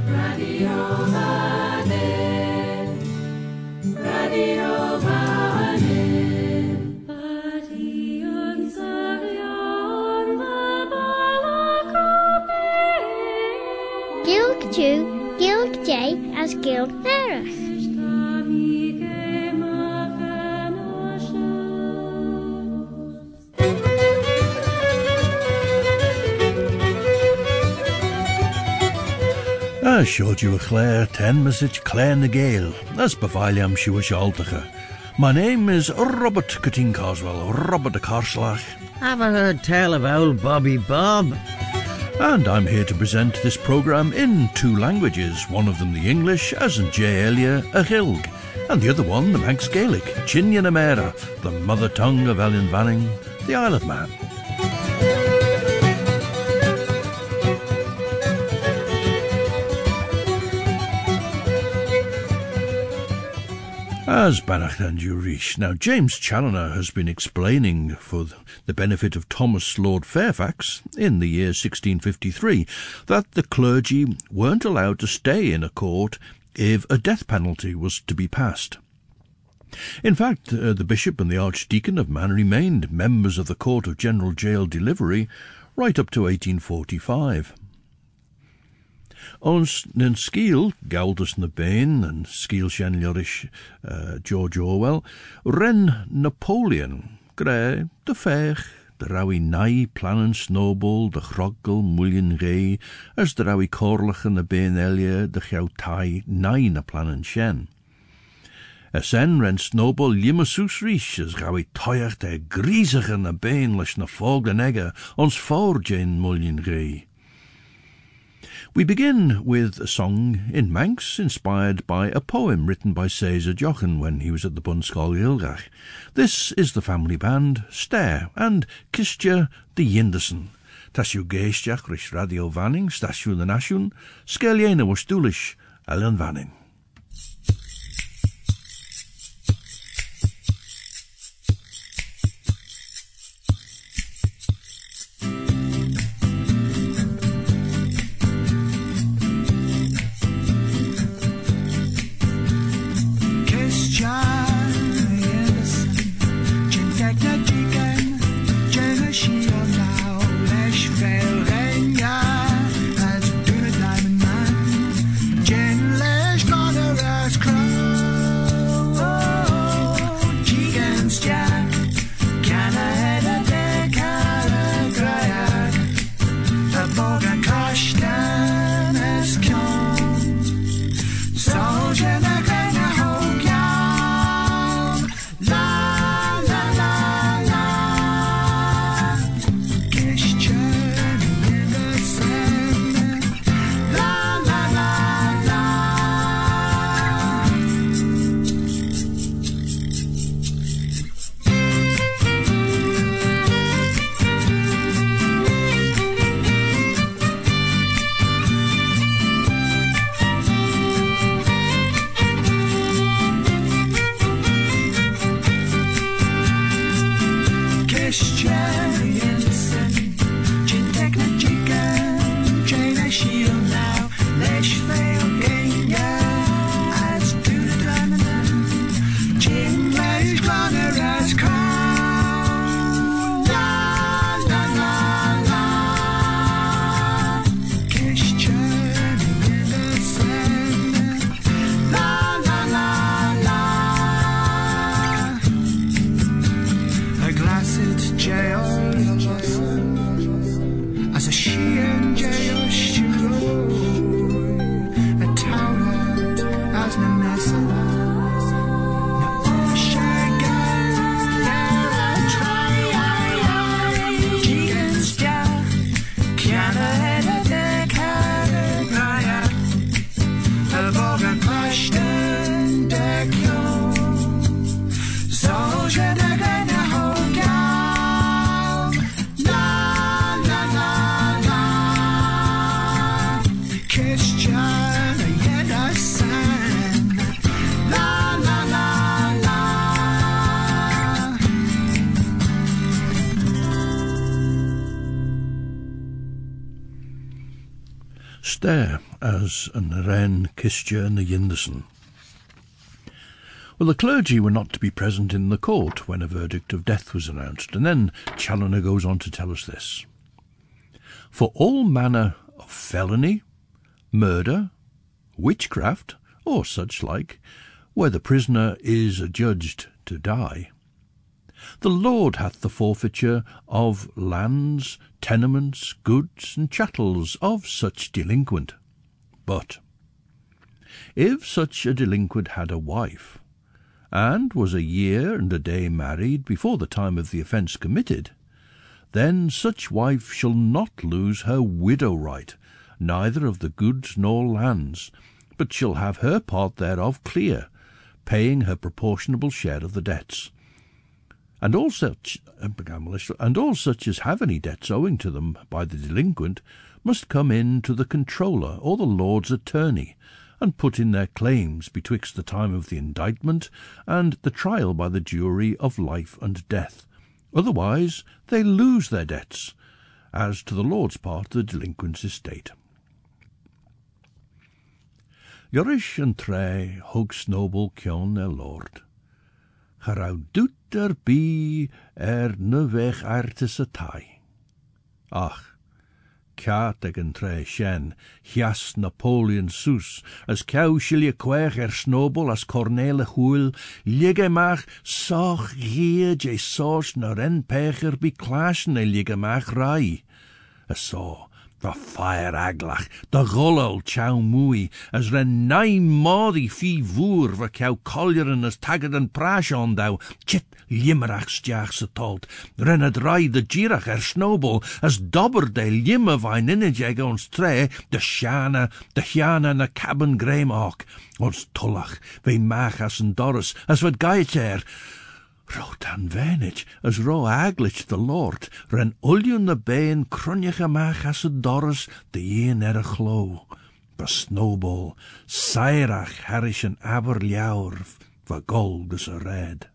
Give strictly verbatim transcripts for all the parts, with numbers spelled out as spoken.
Radio Vannin, Radio Vannin. Badion Sarion Mabalakabe. Gilg Jew, Gilg J as Gilg Nerach. As showed you a Claire ten message Claire na Gael, as bevaliam she was altacha. My name is Robert Cutting Coswell, Robert de Carslach. Have I heard tell of old Bobby Bob? And I'm here to present this programme in two languages, one of them the English, as in J. Elia, a Gilg, and the other one the Manx Gaelic, Chinny na Mera, the mother tongue of Ellen Vanning, the Isle of Man. As Banach and Urish. Now, James Challoner has been explaining for the benefit of Thomas Lord Fairfax in the year sixteen fifty-three that the clergy weren't allowed to stay in a court if a death penalty was to be passed. In fact, uh, the bishop and the archdeacon of Man remained members of the Court of General Jail Delivery right up to eighteen forty-five. Ons nen sgil, Galdus na Bain, and sgil Shenliorish uh, George Orwell, ren Napoleon, gre, de fech, de rawi nai plannen snowball, de chrogel mullion rei, as de rawi corlach na Bain elia, de chau tai nai na plannen shen. Esen ren snowball limasus rish, as rawi toyach de griezig na Bain lish na fog de nega, ons for Jane mullion rei. We begin with a song in Manx inspired by a poem written by Caesar Jochen when he was at the Bunskol Ilgach. This is the family band, Stare, and Kistja de Yinderson. Tashu Geistjach Rish Radio Vanning, Stashu the Nashun, Skeliena was Stulish, Ellen Vanning. there as an Ren, Kistja and the Yinderson. Well, the clergy were not to be present in the court when a verdict of death was announced, and then Challoner goes on to tell us this. For all manner of felony, murder, witchcraft, or such like, where the prisoner is adjudged to die, the Lord hath the forfeiture of lands, tenements, goods, and chattels of such delinquent. But if such a delinquent had a wife, and was a year and a day married before the time of the offence committed, then such wife shall not lose her widow right, neither of the goods nor lands, but shall have her part thereof clear, paying her proportionable share of the debts. And all such, and all such as have any debts owing to them by the delinquent must come in to the controller or the Lord's attorney, and put in their claims betwixt the time of the indictment and the trial by the jury of life and death. Otherwise they lose their debts, as to the Lord's part of the delinquent's estate. Yorish and tre hug snobel kion er Lord. Charau doet er bi er ne weg artes a tai. Ach, Kaat ag an tre shen, Hias Napoleon sus, as cow shilje quech er snobel as Cornele hwyl, ligemach soch hier je soch na ren pecher bi clashen e ligemach rai. A so, the fire aglach, the gullel chow mui, as ren nine modi fi voer va cow collierin as tagged and prash on thou, chit limmerach stjach se tolt, ren a dry the girach er snobel, as dobber de limmer vine innejeg ons tre, de shana, de hiana na cabin graimhawk, ons tullach, ve machas and doris, as wat gaiter, Rotan venich, as ro aglich the Lord, ren ullion the bain crunjach amach as a doris, the yen er a chlo. Ba snowball, sairach harish an aber liaur, va gold as a red.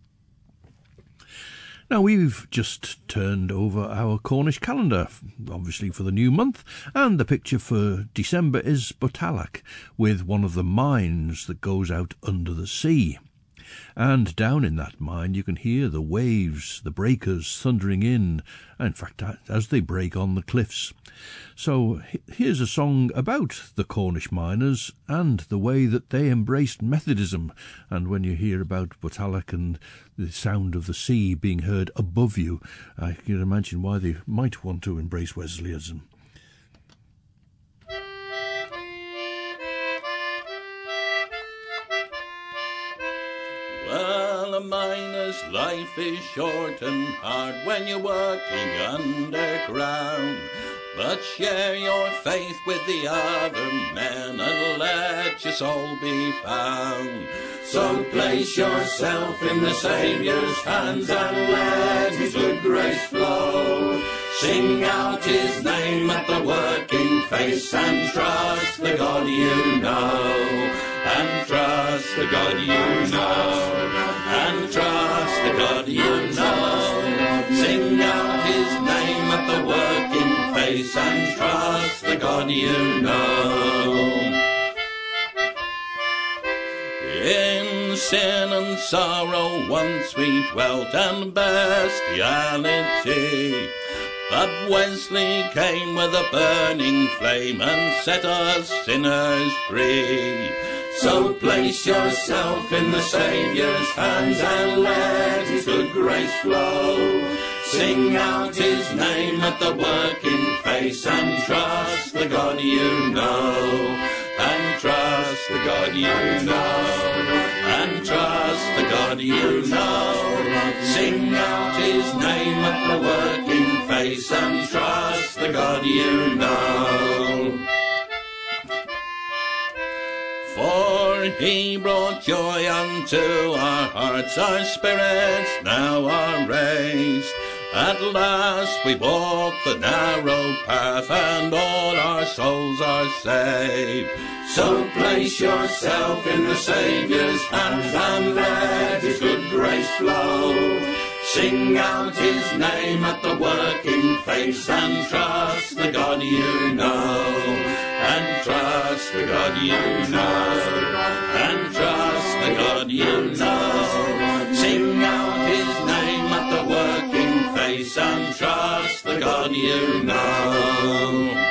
Now, we've just turned over our Cornish calendar, obviously for the new month, and the picture for December is Botallack, with one of the mines that goes out under the sea. And down in that mine you can hear the waves, the breakers thundering in, in fact, as they break on the cliffs. So here's a song about the Cornish miners and the way that they embraced Methodism. And when you hear about Botallack and the sound of the sea being heard above you, I can imagine why they might want to embrace Wesleyanism. Well, a miner's life is short and hard when you're working underground. But share your faith with the other men and let your soul be found. So place yourself in the Saviour's hands and let His good grace flow. Sing out His name at the working face and trust the God you know. And trust the God you know. And trust the God you know. Sing out His name at the working face and trust the God you know. In sin and sorrow once we dwelt and bestiality, but Wesley came with a burning flame and set us sinners free. So place yourself in the Saviour's hands and let His good grace flow. Sing out His name at the working face and trust the God you know. And trust the God you know. And trust the God you know. Sing out His name at the working face and trust the God you know. For He brought joy unto our hearts, our spirits now are raised. At last we walk the narrow path and all our souls are saved. So place yourself in the Saviour's hands and let His good grace flow. Sing out His name at the working face and trust the God you know. and trust the God you know, and trust the God you know. Sing out his name at the working face, and trust the God you know.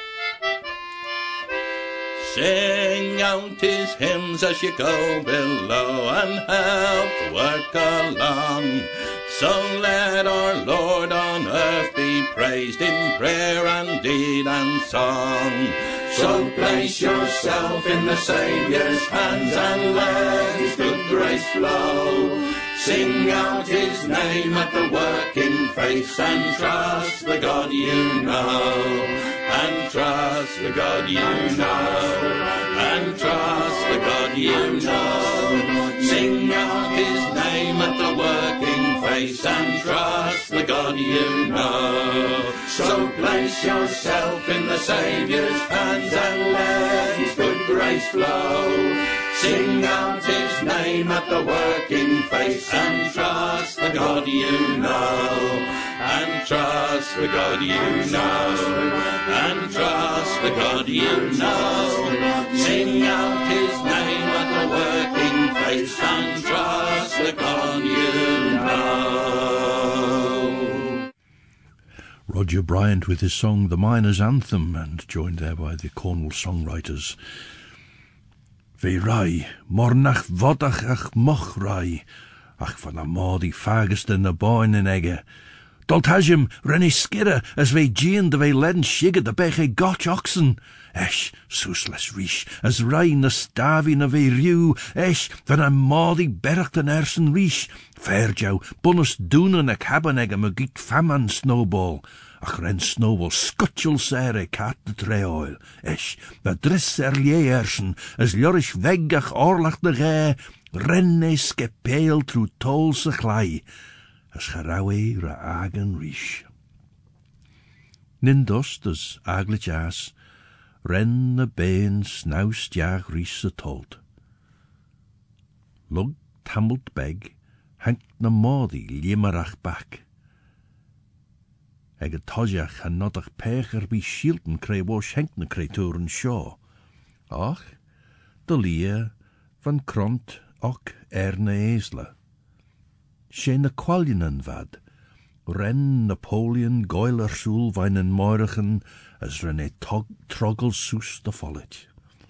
Sing out his hymns as you go below, and help the work along. So let our Lord on earth be praised in prayer and deed and song. So place yourself in the Saviour's hands and let his good grace flow. Sing out his name at the working face, and trust the God you know, and trust the God you know, and trust the God you know. Sing out his name at the working face, and trust the God you know. So place yourself in the Saviour's hands and let his good grace flow. Sing out his name at the working face, and trust the God you know, and trust the God you know, and trust the God you know. Sing out his name at the working face, and trust the God you know. Roger Bryant with his song The Miner's Anthem, and joined there by the Cornwall songwriters. Fe rai, mornach vodach ach moch rai, ach van a modi fagest in a boin in egge. Dolt hasjem renny skidder as ve jean de ve len shigger de bech e gotch oxen. Esh, soesles rish, as rai na stavi na ve riu, esh, van a modi bercht en ersen rish. Fairjow, bunnes doen a cabin egge me giet faman snowball. Ach ren snowball scutchel sere cat de treoil. Esh, va dris er lie ersen, as ljorish weg ach orlach de ge, ren e skepeel tru tol se glai. As gerawe ra agen rish. Nindost as aglet jas, ren na been snaus jag rish se tolt. Lug tamult beg, hank na modi liemerach bak. Eg a todjach a nodach pecher bi shielten kre wash henk na creaturen shaw. Ach, de lie van kront och erne esle. She na qualinen vad, ren Napoleon goiler soel weinen moirigen, as René Troggle soes de follet.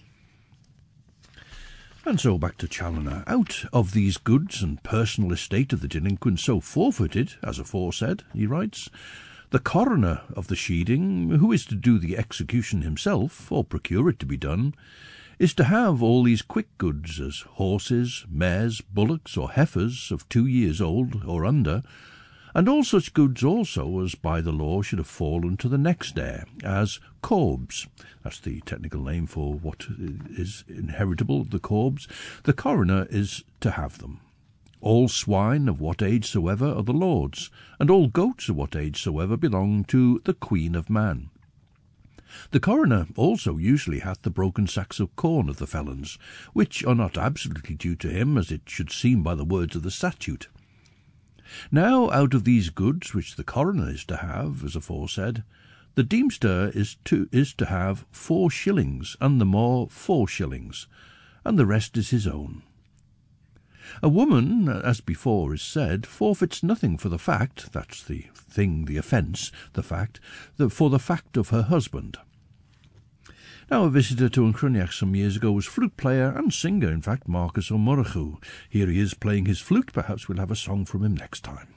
And so back to Challoner. Out of these goods and personal estate of the delinquent so forfeited, as aforesaid, he writes, the coroner of the sheading, who is to do the execution himself, or procure it to be done, is to have all these quick goods, as horses, mares, bullocks, or heifers of two years old or under, and all such goods also as by the law should have fallen to the next heir, as corbs. That's the technical name for what is inheritable, the corbs. The coroner is to have them. All swine of what age soever are the lord's, and all goats of what age soever belong to the Queen of Man. The coroner also usually hath the broken sacks of corn of the felons, which are not absolutely due to him, as it should seem by the words of the statute. Now out of these goods which the coroner is to have, as aforesaid, the deemster is to is to have four shillings, and the more four shillings, and the rest is his own. A woman, as before is said, forfeits nothing for the fact, that's the thing, the offence, the fact, the, for the fact of her husband. Now a visitor to Uncruniach some years ago was flute player and singer, in fact, Marcus O'Murrachu. Here he is playing his flute. Perhaps we'll have a song from him next time.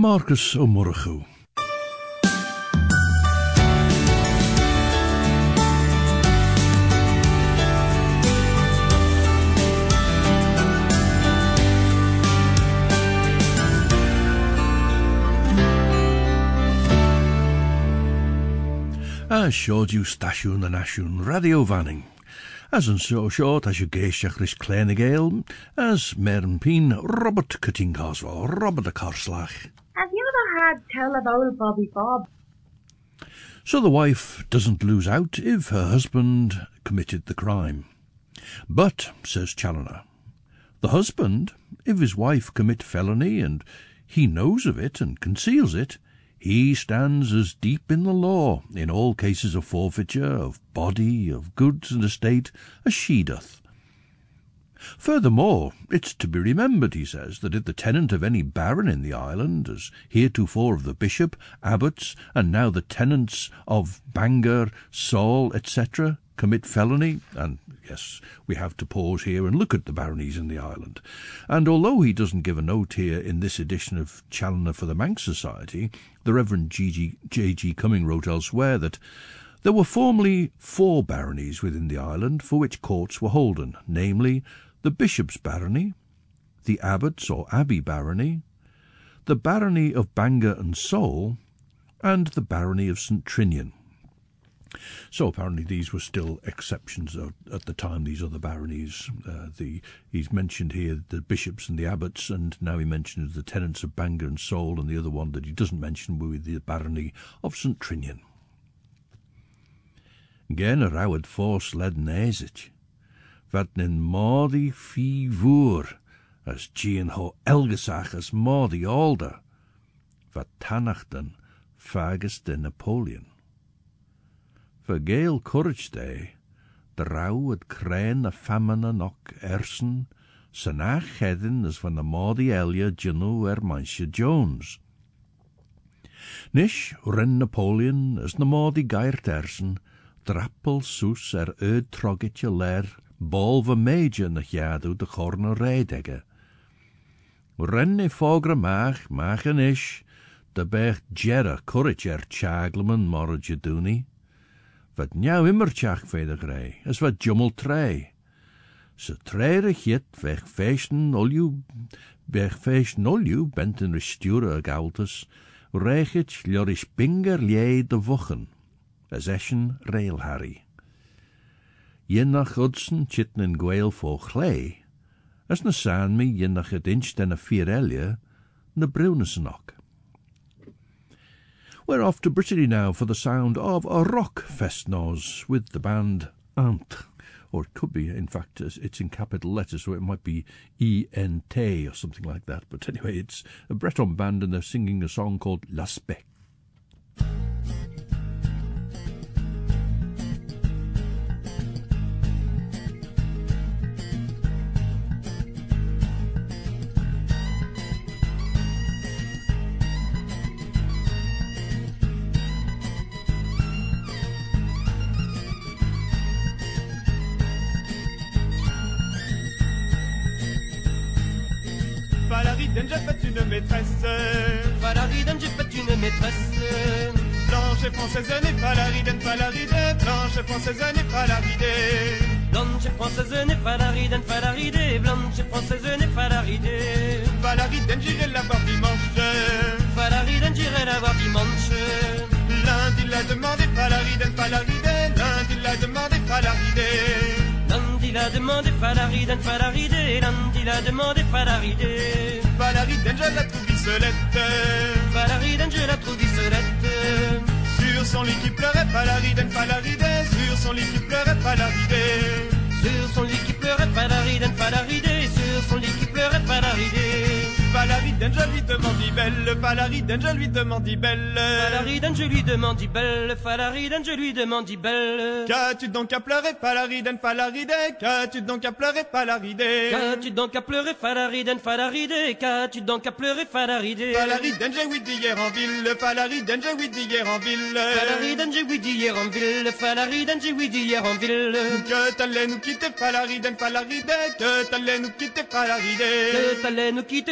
Marcus O'Murrachu. As showed you stasiwn and asiwn radio vanning. As yn so short as you geisiach rys Clenigale, as Mern Peen, Robert Cutting Coswell, Robert the Corslach. Have you ever had tell of old Bobby Bob? So the wife doesn't lose out if her husband committed the crime. But, says Challoner, the husband, if his wife commit felony and he knows of it and conceals it, he stands as deep in the law, in all cases of forfeiture, of body, of goods and estate, as she doth. Furthermore, it's to be remembered, he says, that if the tenant of any baron in the island, as heretofore of the bishop, abbots, and now the tenants of Bangor, Saul, et cetera, commit felony, and yes, we have to pause here and look at the baronies in the island. And although he doesn't give a note here in this edition of Challoner for the Manx Society, the Reverend J G Cumming wrote elsewhere that there were formerly four baronies within the island for which courts were holden, namely the Bishop's Barony, the Abbots or Abbey Barony, the Barony of Bangor and Saul, and the Barony of St Trinian. So apparently these were still exceptions at the time, these other baronies. Uh, the, he's mentioned here the bishops and the abbots, and now he mentions the tenants of Bangor and Saul, and the other one that he doesn't mention was the barony of St Trinian. Gen yr awyd ffos led nesich, vat nin modi fi vŵr, as gian ho elgesach as modi alder, vat tanachten fagus de Napoleon. For gael courage day, the row had crane a famine knock ersen, sanach hedin as van the modi elia genu er Mansha Jones. Nish ren Napoleon as na modi gairt ersen, drappel soes er eud trogetje ler, bol va major na jadu de corner reidegge. Ren e fogra mach, mach en ish, de bech jera courage er chagleman morajaduni. Wat njau immerchach veder grey, as wat jummel trei. Se treire hit weg feesten olju, weg feesten olju bent in resture gaultus, reichet ljorish binger lie de wochen, as eschen rail harry. Jinnach Hudson chitten in gweil for chlei, as na san me jinnach het inch den a fierelia, na brunesenock. We're off to Brittany now for the sound of a rock festnoz with the band Ant. Or it could be, in fact, it's in capital letters, so it might be E N T or something like that. But anyway, it's a Breton band and they're singing a song called L'Aspect. Falariden, j'ai fait une maîtresse. Falariden, j'ai fait une maîtresse. Blanche et française n'est Falariden, Falariden. Blanche et française n'est Falariden. Blanche et française n'est Falariden, Falariden. Blanche et française n'est Falariden. Falariden, j'irai la voir dimanche. Falariden, j'irai la voir dimanche. Lundi l'a demandé Falariden, Falariden. Lundi l'a demandé Falariden. Lundi l'a demandé Falariden, Falariden. Lundi l'a demandé Falariden. Falariden, je la trouve vicelette. Falariden, je la trouve vicelette. Sur son lit qui pleurait Falariden, Falariden. Sur son lit qui pleurait Falariden. Sur son lit qui pleurait Falariden, Falariden. Sur son lit qui pleurait Falariden. Falariden, je lui demandis belle. Falariden, je lui demandis belle. Falariden, je lui demandis belle. Falariden, je lui demandis belle. Qu'as-tu donc à pleurer, Falariden, Falariden? Qu'as-tu donc à pleurer, Falariden? Qu'as-tu donc à pleurer, Falariden, Falariden? Qu'as-tu donc à pleurer, Falariden? Falariden, j'ai oui dit hier en ville. Falariden, j'ai oui dit hier en ville. Falariden, j'ai oui dit hier en ville. Falariden, j'ai oui dit hier en ville. Que t'allais nous quitter, Falariden, Falariden. Que t'allais nous quitter, Falariden. Que t'allais nous quitter, Falariden.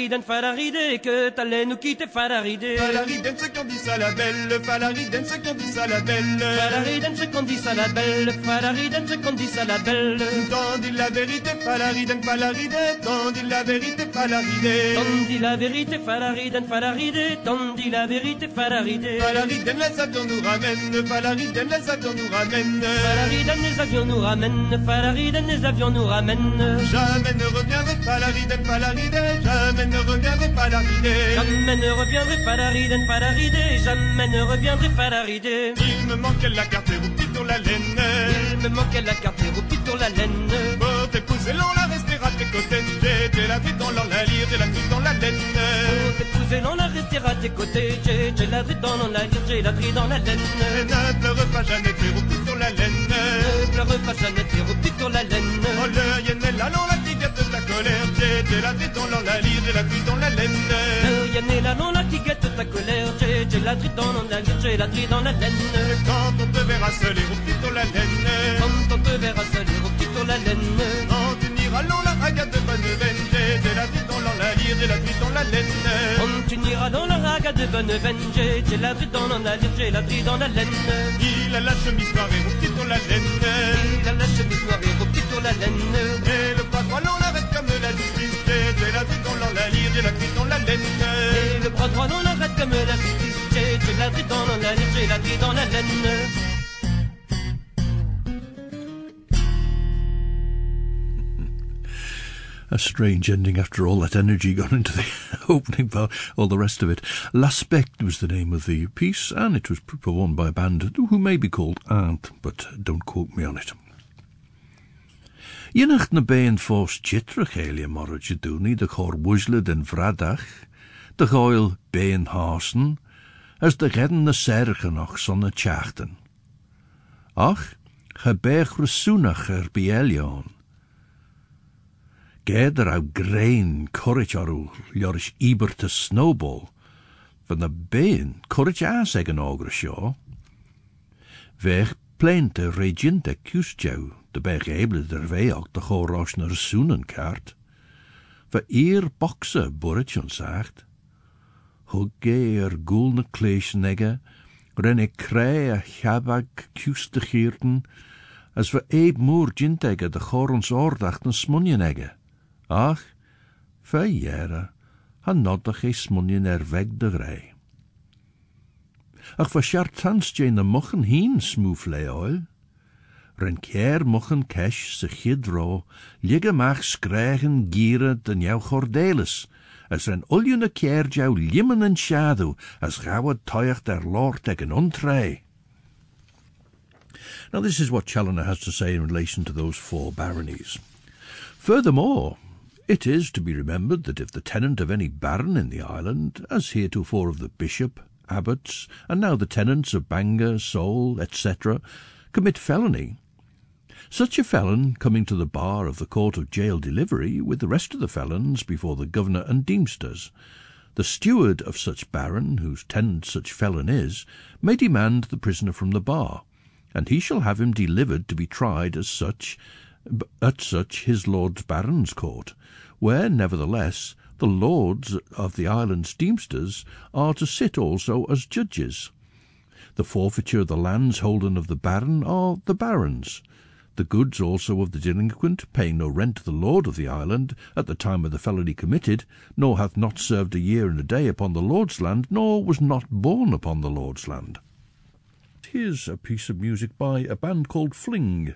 Falariden, Falaride, que t'allais nous quitter, Falaride. Falariden, ce qu'on dit ça la belle, Falariden, ce qu'on dit ça la belle. Falariden, ce qu'on dit ça la belle, Falariden, ce qu'on dit ça la belle. T'en dis la vérité, Falariden, Falaride, t'en dis la vérité, Falaride. T'en dis la vérité, Falariden, Falaride, t'en dis la vérité, Falaride. Falariden, les avions nous ramènent, Falariden, les avions nous ramènent. Falariden, les avions nous ramènent, Falariden, les avions nous ramènent. Jamais ne reviendrai Falariden, Falaride, jamais ne reviendrai Falaride. Jamais ne reviendrai Falariden, Falaride, jamais ne reviendrai Falaride. Il me manquait la carte et roupie sur la laine. Il me manquait la carte et roupie sur la laine. Pour t'épouser l'on la rester à tes côtés. J'ai la vie dans l'or, la lire, j'ai la vie dans la laine. Pour t'épouser l'on la rester à tes côtés. J'ai la vie dans la lire, j'ai la vie dans la laine. Ne pleure pas Jeannette, t'es roupie sur la laine. Ne pleure pas Jeannette, t'es roupie sur la laine. Oh le yen est là, l'on la guette de ta colère. J'ai la vie dans l'or, la lire, j'ai la vie dans la laine. Le yen est là, l'on la guette de ta colère. J'ai la vie dans la lire, j'ai la vie dans la laine. Quand on te verra seul et roupie sur la laine. Quand on te verra seul et roupie sur la laine. Quand tu n'iras l'on la raga de bonne veine. J'ai la vie dans l'or, la lire, j'ai la vie dans la laine. Quand tu n'iras dans la raga de bonne veine. J'ai la vie dans la lire, j'ai la vie dans la laine. Il a la chemise noire et roupie sur la laine. Il a la chemise noire et roupie sur la laine. Et le bras droit l'on l'arrête comme la justice. J'ai la vie dans l'or, la lire, j'ai la vie dans la laine. Et le bras droit l'on l'arrête comme la justice. J'ai la vie dans la lire, j'ai la vie dans la laine. A strange ending after all that energy gone into the opening part, all the rest of it. L'Aspect was the name of the piece, and it was performed by a band who may be called Ant, but don't quote me on it. Ynach na bein fós jitrach elia morage dooni, de chor wusled en vradach, de goil bein haasen, as de redden na sergenach sonne tjachten. Ach, ge bech resoenach er bielion. Geder au grain courage oru ljorish iber te snowball, van de bein courage as egen ogre shaw. Weg plente reginte kustjou, de begreble der veog de chorosh naar soenen kaart. Va eer bokse burritjon zaagt. Hugge er gulne kleesnegge, renne krei a chabag kustegeerten, as va eeb moer jintege de chorons oordachten smunjenegge. Ach, va jere, han noddag e smunjen er weg de rei. Ach, va sjartans jane de mochen heen smoefle oil. Ren keer mochen kesh se gidro, ligge mag skrijgen gieren den jou gordeles, as ren uljene keer jou limmen en shadow, as gauwe tuig der lord tegen ontrei. Now this is what Challoner has to say in relation to those four baronies. Furthermore, it is to be remembered that if the tenant of any baron in the island, as heretofore of the bishop, abbots, and now the tenants of Bangor, Seoul, et cetera, commit felony, such a felon coming to the bar of the court of jail delivery with the rest of the felons before the governor and deemsters, the steward of such baron, whose tenant such felon is, may demand the prisoner from the bar, and he shall have him delivered to be tried as such, at such his lord's baron's court, where, nevertheless, the lords of the island's deemsters are to sit also as judges. The forfeiture of the lands holden of the baron are the baron's. The goods also of the delinquent, paying no rent to the lord of the island at the time of the felony committed, nor hath not served a year and a day upon the lord's land, nor was not born upon the lord's land. Here's a piece of music by a band called Fling.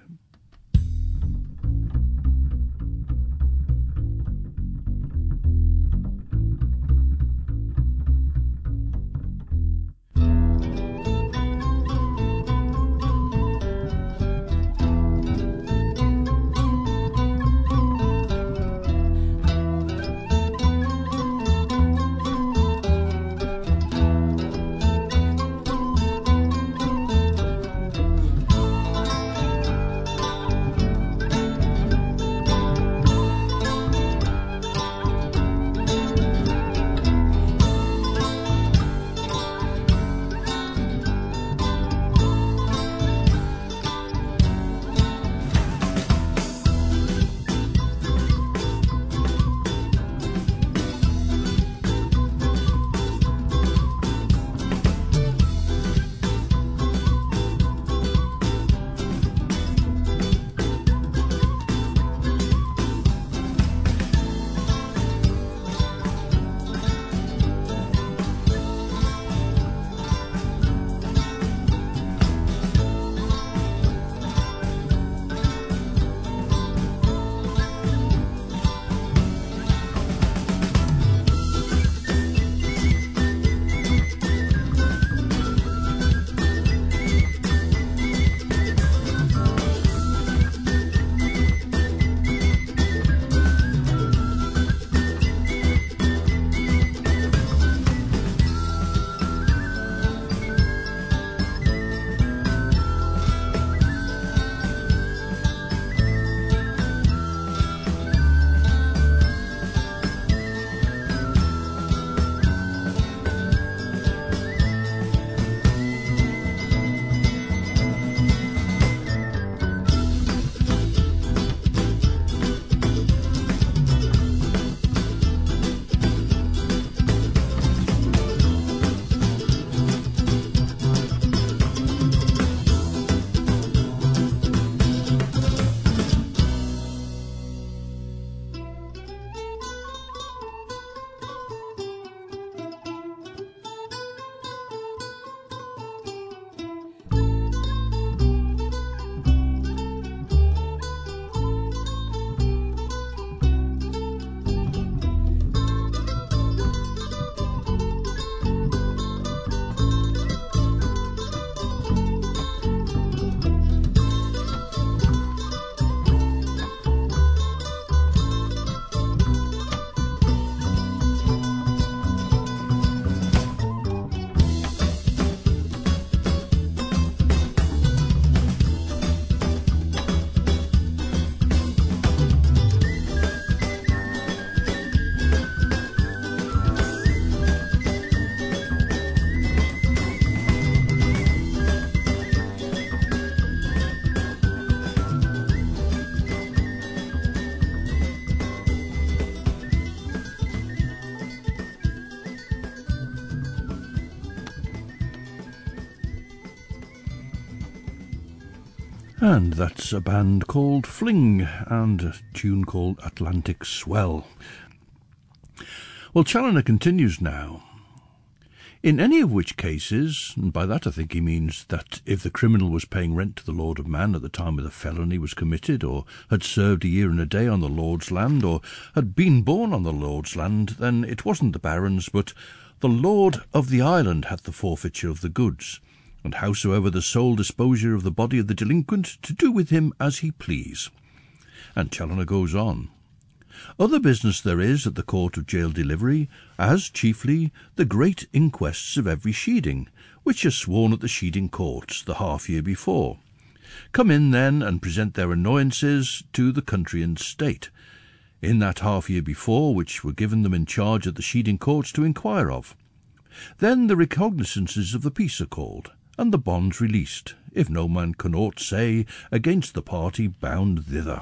And that's a band called Fling and a tune called Atlantic Swell. Well, Challoner continues now. In any of which cases, and by that I think he means that if the criminal was paying rent to the Lord of Man at the time of the felony was committed, or had served a year and a day on the Lord's land, or had been born on the Lord's land, then it wasn't the Baron's, but the Lord of the island had the forfeiture of the goods, and howsoever the sole disposure of the body of the delinquent, to do with him as he please. And Challoner goes on. Other business there is at the court of jail delivery, as chiefly the great inquests of every sheading, which are sworn at the sheading courts the half year before. Come in then and present their annoyances to the country and state, in that half year before, which were given them in charge at the sheading courts to inquire of. Then the recognizances of the peace are called, and the bonds released, if no man can aught say against the party bound thither.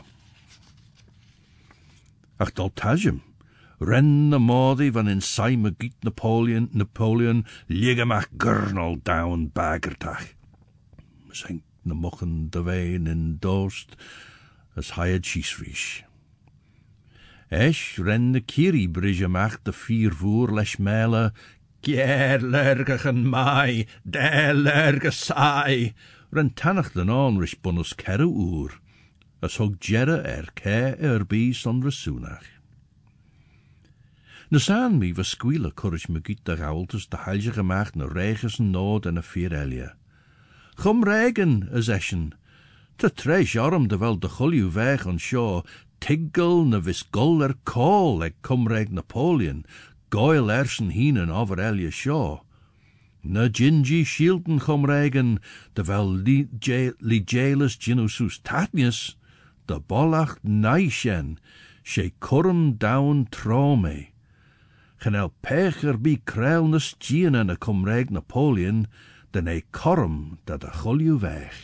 Ach doltajum, ren na modi van in saime giet Napoleon, Napoleon, ligamach gurnal down baggertach. Senk na mochen de vein in doost, as hired chiesrish. Esch ren na kiri bridgemach de vier voer lesh mele, Gier lergachen mai, de lerge sai, ren tannach den on rish bonus kerre oer, as hog jerre er ke er bies on ressoenach. Na saan mi was squeele courage me giet de gaultes de heilje gemaakt na reges en nood en a vier elje. Chum regen, as eschen, te treis arm de wel de chulju weg on shaw, tiggel na vis gul er call eg cum reg Napoleon, goil ersen hienen over elje shaw. Na gingy shielden chum regen, de wel li jailus ginusus tatnius, de bollach naishen, she currum down trome. Gen el pecher bi krelnus gien en a cum reg Napoleon, den a currum dat a chulju weg.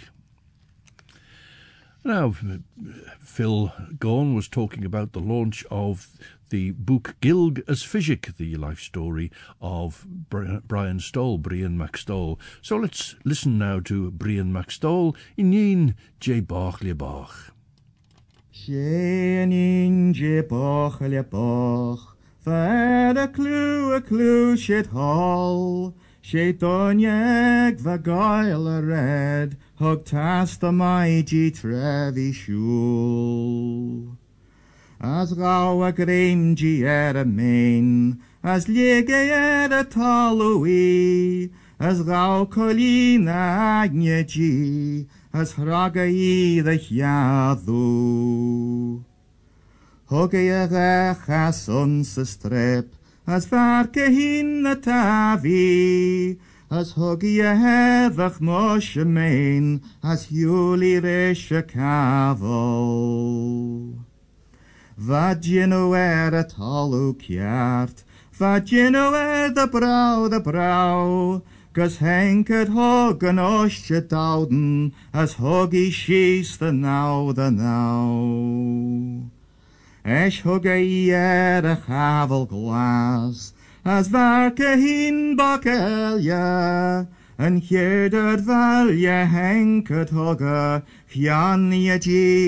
Now, Phil Gaughan was talking about the launch of the book Gilg as Physic, the life story of Brian Stoll, Brian MacStoll. So let's listen now to Brian MacStoll in Yin J. Bach le Bach. Shen in J. Bach le Bach, Fed a clue a clue shit hall, she donieg va gael a red, hug tast a mighty trevi shul. As rau a grimgy er a main, as liege er a talui, as rau colina agneji, as hragai the hiadu. Hugge er echas ons a strip, as varke hin a tavi, as hugge hefach moshe main, as huli rish a kavel. Vagino er a talu kjart, vagino er de brau, de brau, gus henket hog an osje dauden, as hugge shees the now, the now. Esh hugge er a chavel glas, as varke hin bakelja, en hierder valje henket hugge, Hjanje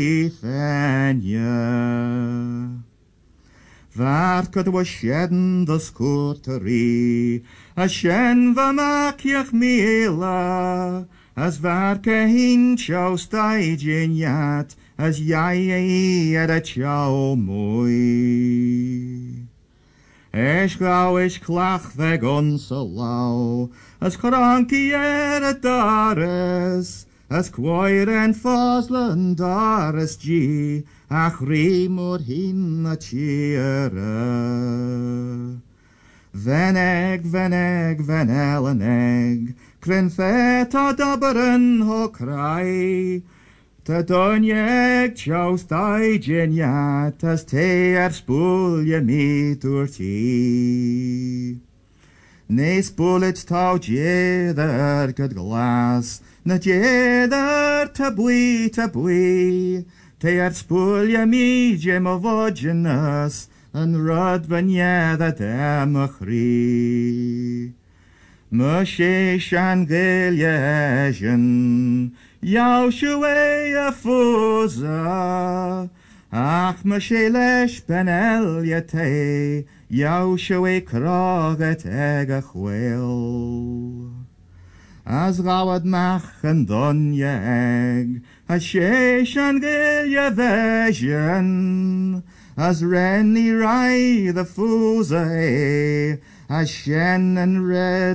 gifenje. Varket was sheden de scoorterie, as shen va makjach mila, as varke hin chau staijin jat, as jij er a chau mooi. Esch gauw is klach weg onze lau, as krankie er a dares, as quoir en foslen dares gi, ach rimor hin a cheere. Veneg, veneg, venelleneg, kren fet a dabberen ho krai, te donjeg tjaus daijin jat, as te er spoelje mit ur ti. Ne spoelet tau jeder good glas, na jeder tabui tabui, te er spoelje mi jem o vogenus, en rud van jeder dem a chri. Mushe shan giljejen, Yahushua a fuza, ach ma she lesh ben el yate, Yahushua kroget eg a chwil. As gawad mach an donye eg, a shesh an gilya vision, as renny rai the fuza e, as shen and red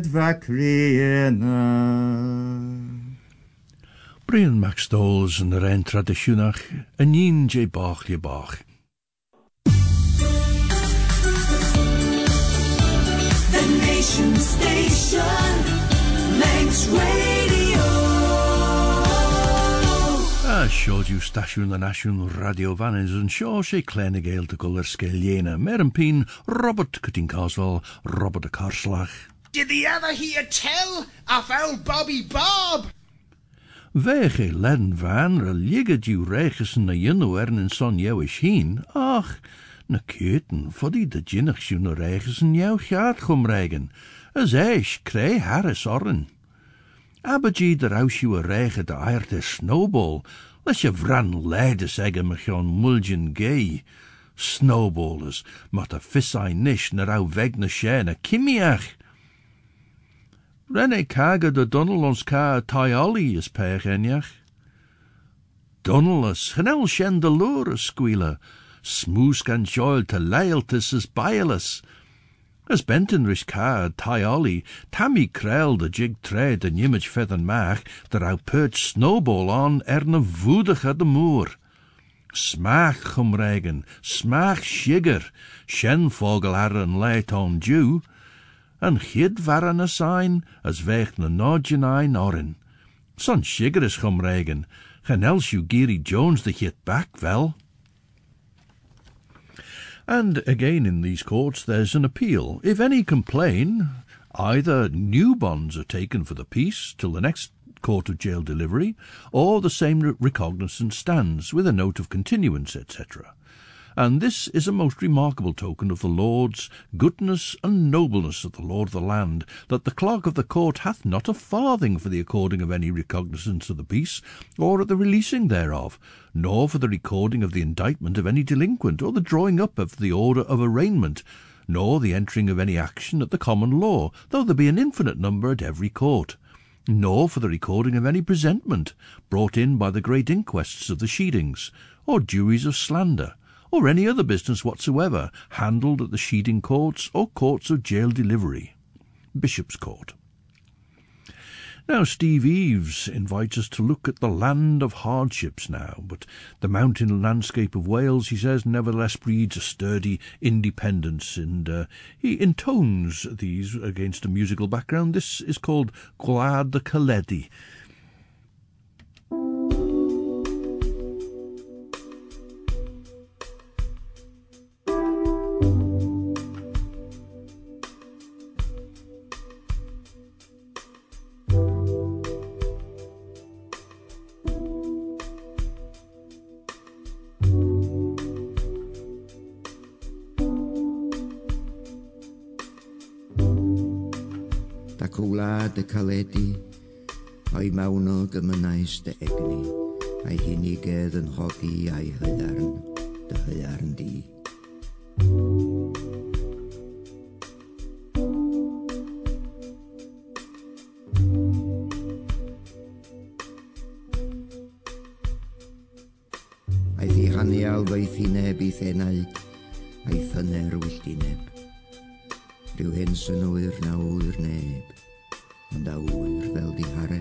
vacriena. Brian Maxdoles en de rein traditionach, en yin je bach je bach. The Nation Station, Manx Radio. A showed you station the National Radio Vannes and show she Clenagale to Guller Scaliena, Merenpeen, Robert Cutting Coswell, Robert de Carslach. Did thee ever hear tell of old Bobby Bob? Wege len van religied you reges na jinno ern en son jou heen. Ach, na keten, foddy de jinnach you no reges en jou gaat gom regen. As eish krij Harris orren. Abadji de raus you a rege de airte snowball, les je vran leide zeggen me gewoon mulgen gay. Snowballers, mat a fissai nish na rau weg na share na kimiach. Renne kaga de Dunnel ons ka Tyoli is per enjach. Dunnelus, genel shen de lure squealer, smoos kan joil te leiltis as bielus. As Bentonrish ka Tyoli, Tammy krel de jig tread en image feather mach, der au perch snowball on erne voedig de moor. Smach chumregen, smach shigger, shen vogel arren leit on dew. En chid waren a sign, as vecht na nodgen ein orin. Son shigger is chum regen, gen else you Geary Jones the hit back well. And again in these courts there's an appeal. If any complain, either new bonds are taken for the peace till the next court of jail delivery, or the same re- recognizance stands with a note of continuance, et cetera. And this is a most remarkable token of the Lord's goodness and nobleness of the Lord of the land, that the clerk of the court hath not a farthing for the according of any recognizance of the peace, or at the releasing thereof, nor for the recording of the indictment of any delinquent, or the drawing up of the order of arraignment, nor the entering of any action at the common law, though there be an infinite number at every court, nor for the recording of any presentment, brought in by the great inquests of the sheedings, or juries of slander, or any other business whatsoever, handled at the sheeding courts or courts of jail delivery. Bishop's Court. Now Steve Eves invites us to look at the land of hardships now, but the mountain landscape of Wales, he says, nevertheless breeds a sturdy independence, and uh, he intones these against a musical background. This is called Gwlad y Caledu. Gwlad y Caledu, o'i mawnog y mynais dy egni, a'i hunigedd yn hogi a'i hyllarn, dy hyllarn di. A'i thi hannu alwaith i neb i thenau, a'i thyner wyllt i neb. Rhyw hyn sy'n wyr na wyr neb, ond a wyr fel di hareb.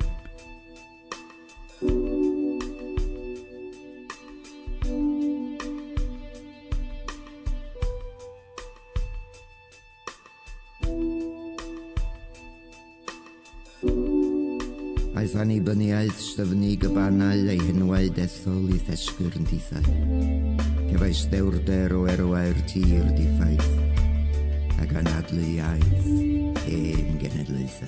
Aeth anni byniaeth styfni gybanau ei hynwaid ethol i ddesgyr yn dithau. Cefais dewrder o erwair tir di ffaith, ac anadlu iaith hen genedlaethau.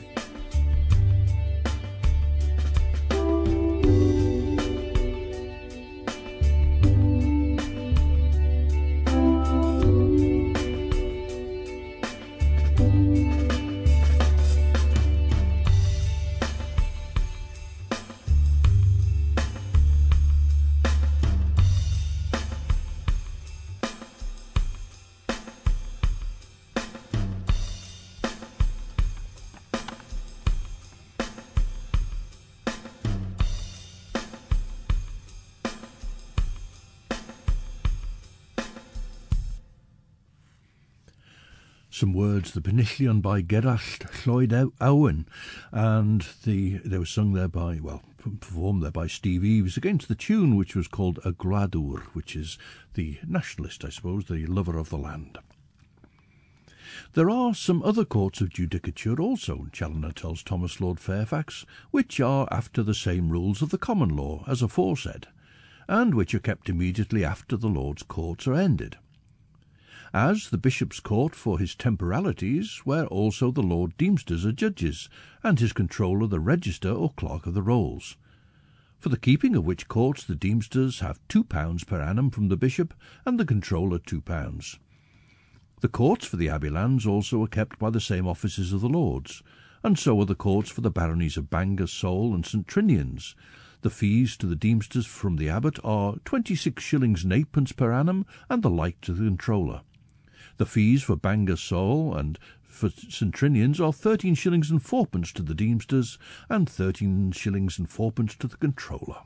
some words, the Benillion by Gerallt Lloyd Owen, and the they were sung there by, well, performed there by Steve Eaves against the tune which was called a Gradwr, which is the nationalist, I suppose, the lover of the land. There are some other courts of judicature also, Challoner tells Thomas Lord Fairfax, which are after the same rules of the common law as aforesaid, and which are kept immediately after the Lord's courts are ended. As the Bishop's court for his temporalities, where also the Lord Deemsters are judges, and his controller the register or clerk of the rolls, for the keeping of which courts the Deemsters have two pounds per annum from the Bishop, and the controller two pounds. The courts for the abbey lands also are kept by the same offices of the Lords, and so are the courts for the baronies of Bangor, Sole, and St Trinians. The fees to the Deemsters from the abbot are twenty-six shillings and eightpence per annum, and the like to the controller. The fees for Bangor, Sole, and for St Trinians are thirteen shillings and fourpence to the Deemsters, and thirteen shillings and fourpence to the controller.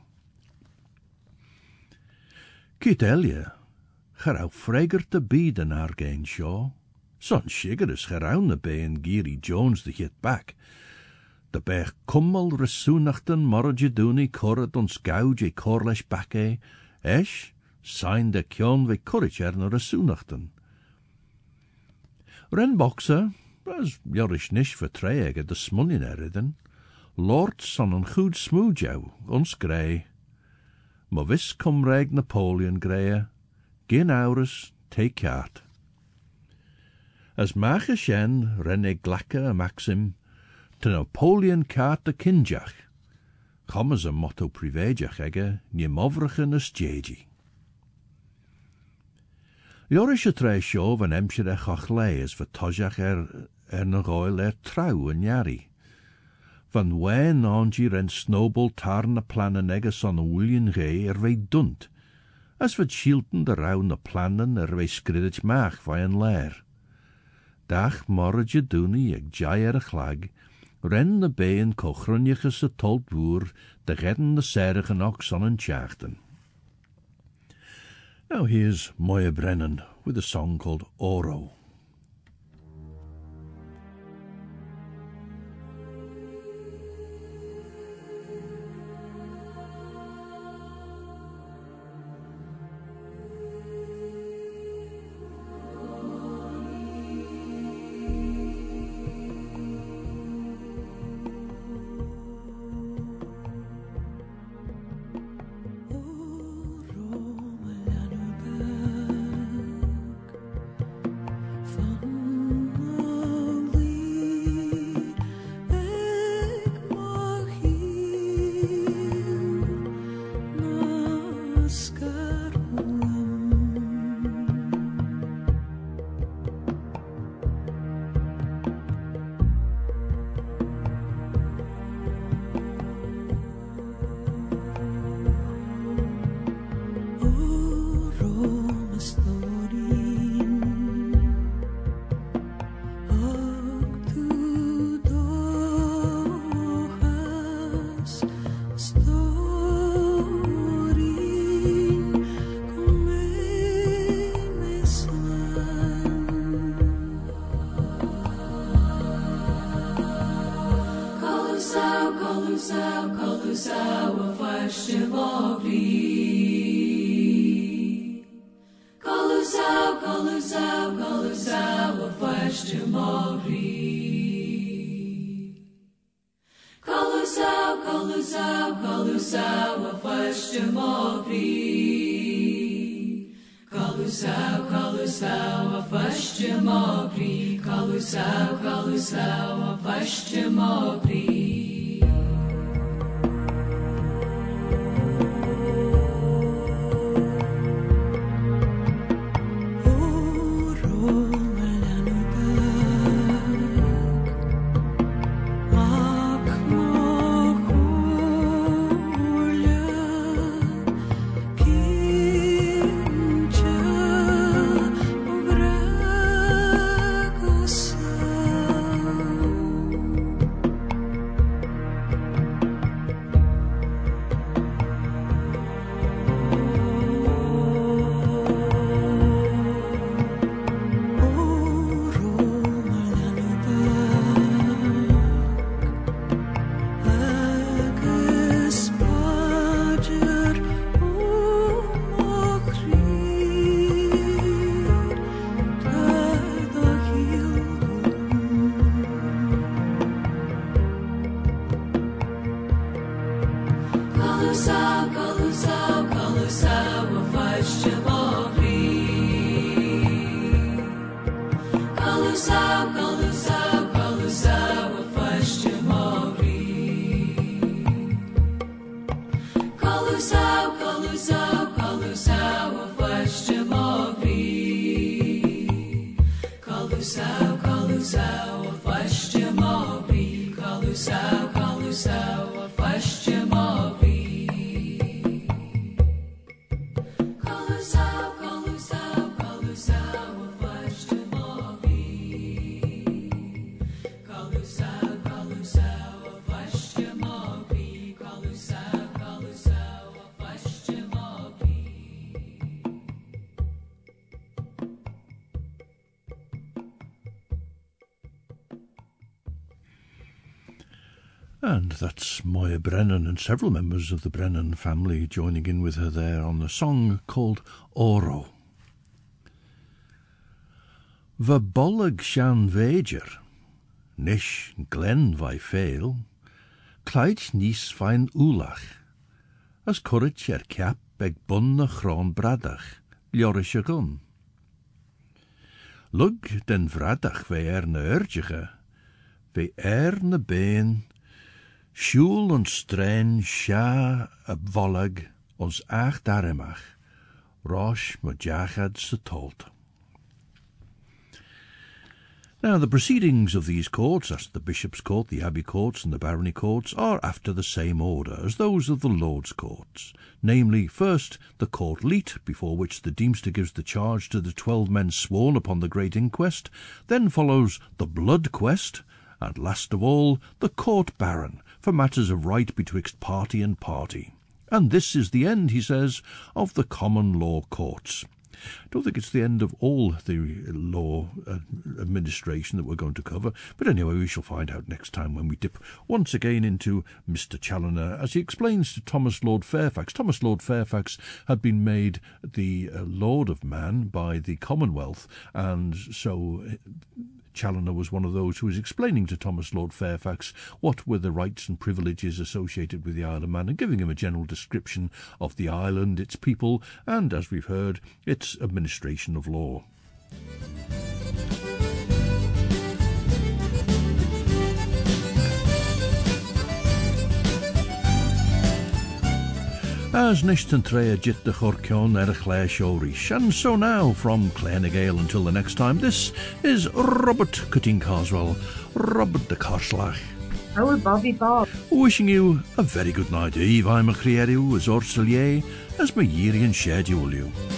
Kit Elia, Charau freger te byd yn argain sio. Son shiger is geraun na bay and Geary Jones the hit back. De bech kummel resúnachten morgeduni corrad ons gauge corlesh backe, esh, sign de kion ve corricher na resúnachten. Ren boxer, as jorish nish vertreeg at de smullin eriden, Lord son een goed smoojou, ons grey. Maar vis kom reg Napoleon greie, geen aurus, take kaart. As mache shen renne glacke a maxim, te Napoleon kaart de kinjach. Kom as a motto privéjach egge, nie movrige na stjeji. Jorish a tre sio van emscher e chochlei as vertojach er er na goil er trau en jari. Van wen ongi ren snowball tarn a plannen egge son a William Gay er vei dunt, as wat shielten de rau na plannen er vei skridich mach vai en leir. Dach morrige duni eg jai er a chlag, ren na bein cochrunniches a tolt boer, de redden de serigen ox on en tjachten. Now here's Moya Brennan with a song called Oro. a fastje mogri. Kalusau, kalusau, kalusau, a fastje mogri. Kalusau, kalusau, kalusau, a fastje mogri. Kalusau, kalusau, a fastje mogri. Kalusau, kalusau, a fastje mogri. Kalusau, kalusau, kalusau, a fastje mogri. Kalusau, kalusau, a fastje mogri. Kalusau, kalusau, a fastje mogri. And that's Moya Brennan and several members of the Brennan family joining in with her there on the song called Oro. Va bollag shan veger, nish glen vai fail, Clyde nis fine ulach, as courage er cap eg bun na chron bradach, liorish a gun. Lug den vradach ve er na urgige, ve er na been, Sjoel en strain sha a vollag ons acht darimach, rosh majachad setolt. Now, the proceedings of these courts, as the Bishop's Court, the Abbey Courts, and the Barony Courts, are after the same order as those of the Lords' Courts. Namely, first, the Court Leet, before which the Deemster gives the charge to the twelve men sworn upon the great inquest, then follows the Blood Quest, and last of all, the Court Baron, for matters of right betwixt party and party. And this is the end, he says, of the common law courts. I don't think it's the end of all the law uh, administration that we're going to cover, but anyway, we shall find out next time when we dip once again into Mister Challoner as he explains to Thomas Lord Fairfax. Thomas Lord Fairfax had been made the uh, Lord of Man by the Commonwealth, and so Challoner was one of those who was explaining to Thomas Lord Fairfax what were the rights and privileges associated with the Isle of Man, and giving him a general description of the island, its people, and, as we've heard, its administration of law. As Nishtan Treya Jit de Chorkion Erchlea Shorish. And so now, from Clernigale until the next time, this is Robert Cutting Carswell, Robert de Carslach. Oh, Bobby Bob. Wishing you a very good night. Eve, I'm a Crieriu, as Orselier, as my Yirian schedule you.